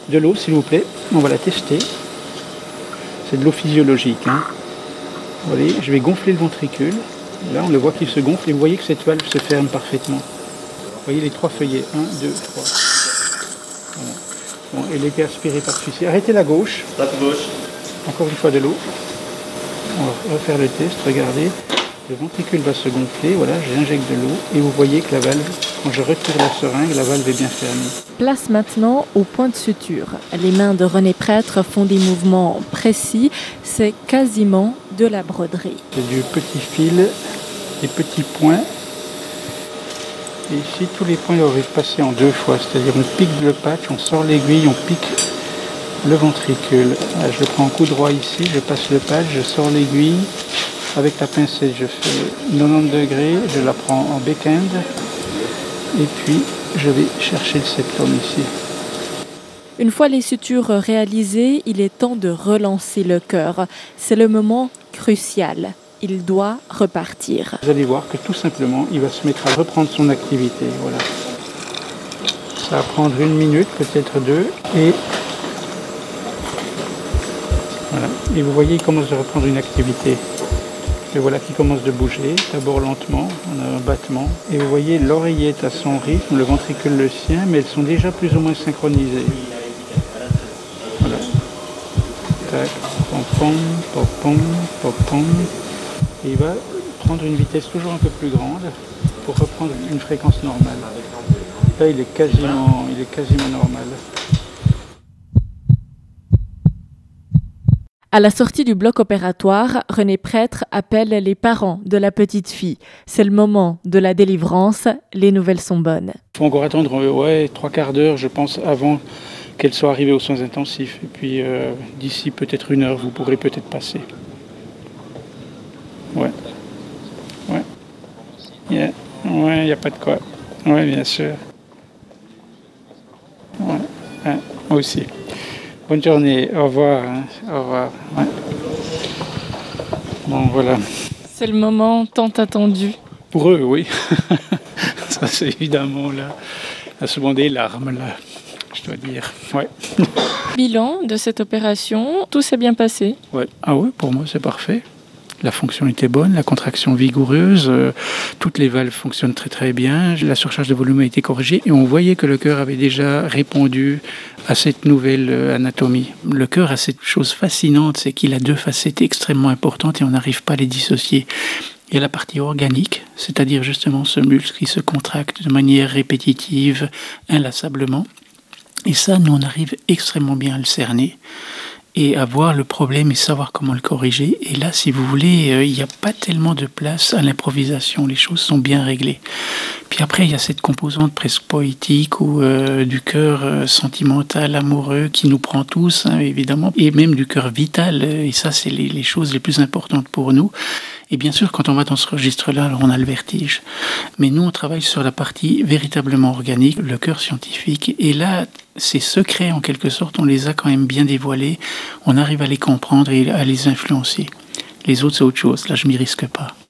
De l'eau, s'il vous plaît. On va la tester. C'est de l'eau physiologique. Hein. Vous voyez, je vais gonfler le ventricule. Là, on le voit qu'il se gonfle et vous voyez que cette valve se ferme parfaitement. Vous voyez les 3 feuillets. 1, 2, 3. Voilà. Bon, elle est aspirée par celui-ci. Arrêtez la gauche. La gauche. Encore une fois de l'eau. On va refaire le test. Regardez. Le ventricule va se gonfler. Voilà, j'injecte de l'eau. Et vous voyez que la valve, quand je retire la seringue, la valve est bien fermée. Place maintenant au point de suture. Les mains de René Prêtre font des mouvements précis. C'est quasiment de la broderie. C'est du petit fil, des petits points. Et ici, tous les points doivent être passés en 2 fois. C'est-à-dire, on pique le patch, on sort l'aiguille, on pique le ventricule. Là, je le prends en coup droit ici, je passe le patch, je sors l'aiguille. Avec la pincette, je fais 90 degrés, je la prends en back-end. Et puis, je vais chercher le septum ici. Une fois les sutures réalisées, il est temps de relancer le cœur. C'est le moment crucial. Il doit repartir. Vous allez voir que tout simplement, il va se mettre à reprendre son activité. Voilà. Ça va prendre 1 minute, peut-être 2. Et voilà. Et vous voyez, il commence à reprendre une activité. Et voilà qu'il commence de bouger, d'abord lentement, on a un battement. Et vous voyez, l'oreillette à son rythme, le ventricule le sien, mais elles sont déjà plus ou moins synchronisées. Voilà. Tac, pom-pom, pom-pom, pom-pom. Et il va prendre une vitesse toujours un peu plus grande pour reprendre une fréquence normale. Là, il est quasiment normal. À la sortie du bloc opératoire, René Prêtre appelle les parents de la petite fille. C'est le moment de la délivrance. Les nouvelles sont bonnes. Il faut encore attendre 3/4 d'heure, je pense, avant qu'elle soit arrivée aux soins intensifs. Et puis d'ici peut-être 1 heure, vous pourrez peut-être passer. Ouais. Ouais, il n'y a pas de quoi. Ouais, bien sûr. Ouais, moi aussi. Bonne journée, au revoir. Au revoir. Ouais. Bon, voilà. C'est le moment tant attendu. Pour eux, oui. Ça, c'est évidemment là, souvent des larmes, là, je dois dire. Ouais. Bilan de cette opération, tout s'est bien passé. Ouais. Ah ouais, pour moi, c'est parfait. La fonction était bonne, la contraction vigoureuse, toutes les valves fonctionnent très très bien, la surcharge de volume a été corrigée et on voyait que le cœur avait déjà répondu à cette nouvelle anatomie. Le cœur a cette chose fascinante, c'est qu'il a 2 facettes extrêmement importantes et on n'arrive pas à les dissocier. Il y a la partie organique, c'est-à-dire justement ce muscle qui se contracte de manière répétitive, inlassablement. Et ça, nous, on arrive extrêmement bien à le cerner et à voir le problème et savoir comment le corriger. Et là, si vous voulez, il n'y a pas tellement de place à l'improvisation. Les choses sont bien réglées. Puis après, il y a cette composante presque poétique ou du cœur sentimental, amoureux, qui nous prend tous, hein, évidemment, et même du cœur vital. Et ça, c'est les choses les plus importantes pour nous. Et bien sûr, quand on va dans ce registre-là, alors on a le vertige. Mais nous, on travaille sur la partie véritablement organique, le cœur scientifique. Et là, ces secrets, en quelque sorte, on les a quand même bien dévoilés. On arrive à les comprendre et à les influencer. Les autres, c'est autre chose. Là, je m'y risque pas.